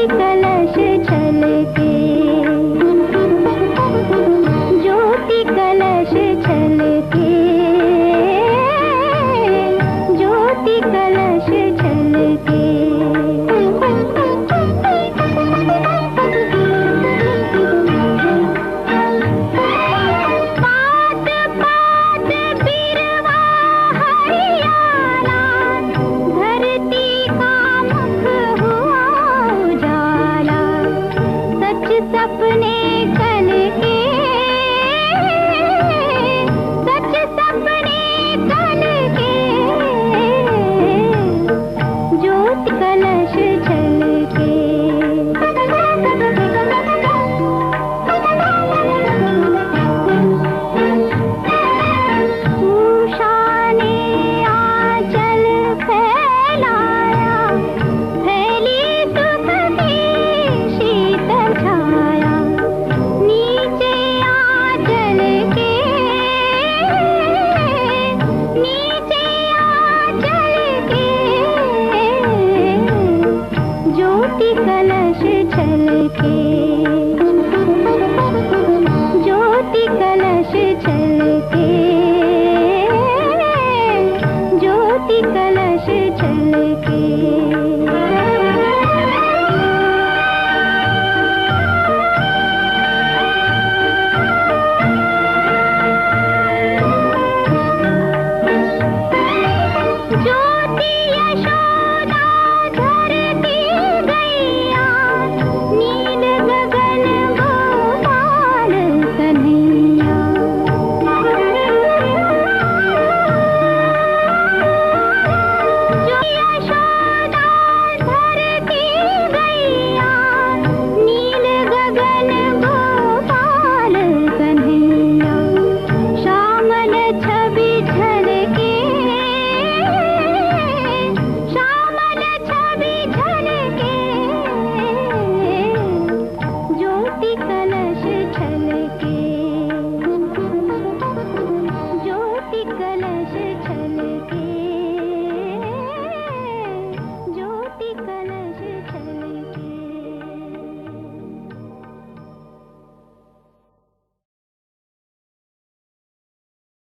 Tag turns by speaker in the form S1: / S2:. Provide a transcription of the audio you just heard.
S1: कलश छलके, ज्योति कलश छलके, ज्योति कलश छलके। पात पात बिरवा हरियाला, धरती का मुख हुआ उजाला। सच सपने कल के, सच सपने कल के, ज्योति कलश छलके। उषा ने आंचल फैलाया, फैली सुख की शीतल छाया। नीचे आंचल के, नीचे आंचल के, ज्योति कलश छलके, ज्योति कलश छलके।